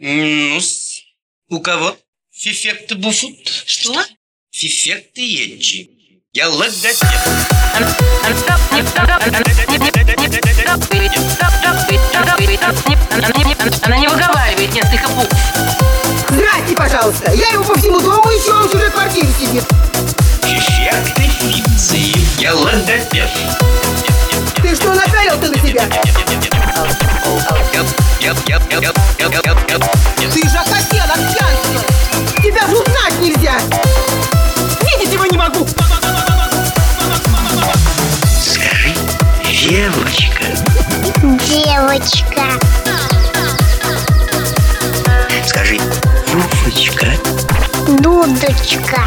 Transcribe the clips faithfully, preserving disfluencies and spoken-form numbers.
Ну-с, у кого фифекты буфут? Что? Фифекты етчи. Я логопед. Она не выговаривает несколько букв. Здрасте, пожалуйста. Я его по всему дому ищу, он в чужой квартире сидит. Фифекты фикции. Я логопед. Ты что, напялил-то на себя? Ты же окател от пьянства. Тебя же узнать нельзя. Видеть его не могу. Скажи, девочка. Девочка. Скажи, Вуфочка. Дудочка.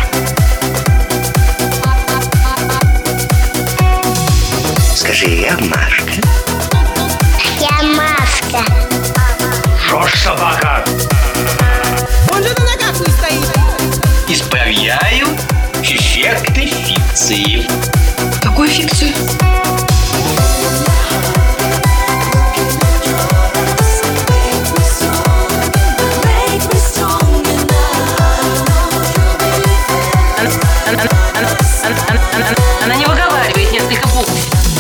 Скажи, я Машка. Я Машка. Рожь собака. Он же на ногах не стоит. Исправляю фифекты фикции. Какую фикцию? Она не выговаривает несколько букв.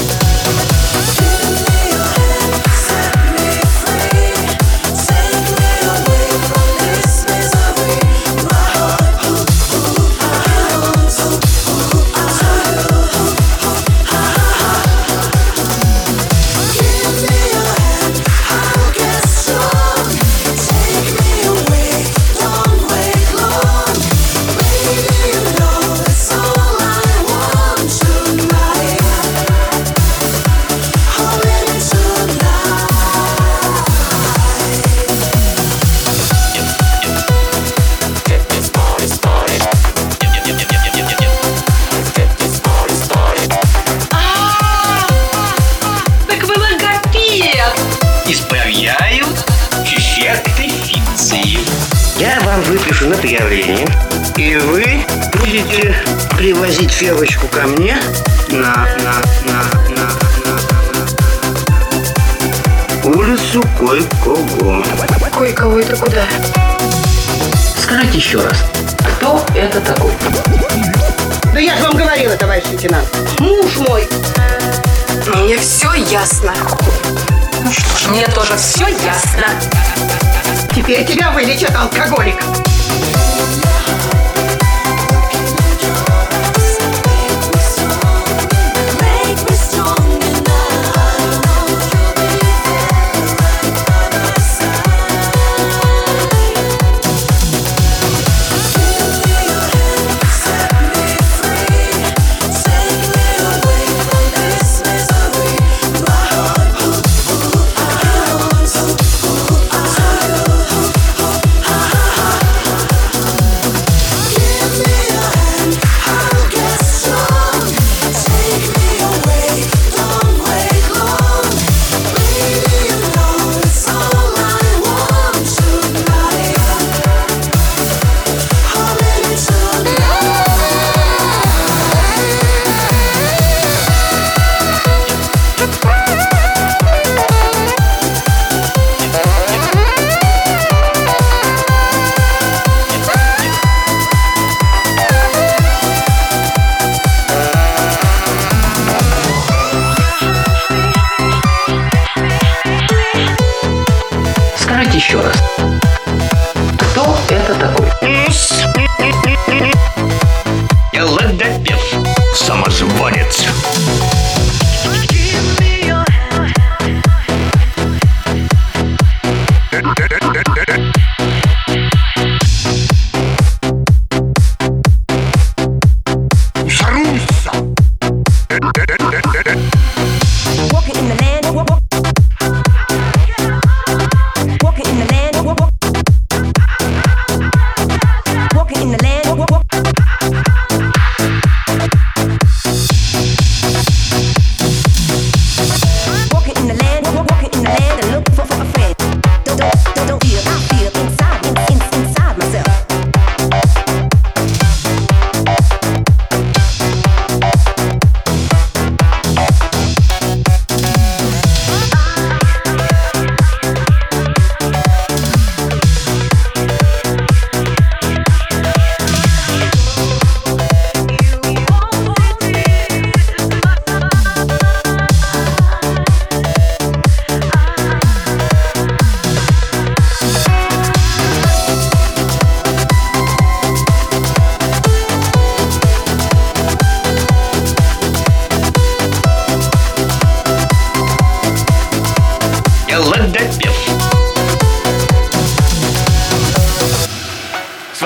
Исправляю фифекты фикции. Я вам выпишу направление, и вы будете привозить Февочку ко мне на, на, на, на, на, на улицу Кое-кого. Кое-кого это куда? Скажите еще раз, кто это такой? Да я же вам говорила, товарищ лейтенант. Муж мой. Мне все ясно. Ну что ж, мне тоже все ясно. Теперь тебя вылечат, алкоголик. Скажите еще раз, кто это такой? Я логопед. Самозванец. Walking in the land, walking in the land.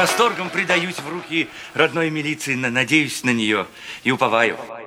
восторгом предаюсь в руки родной милиции, на- надеюсь на нее и уповаю.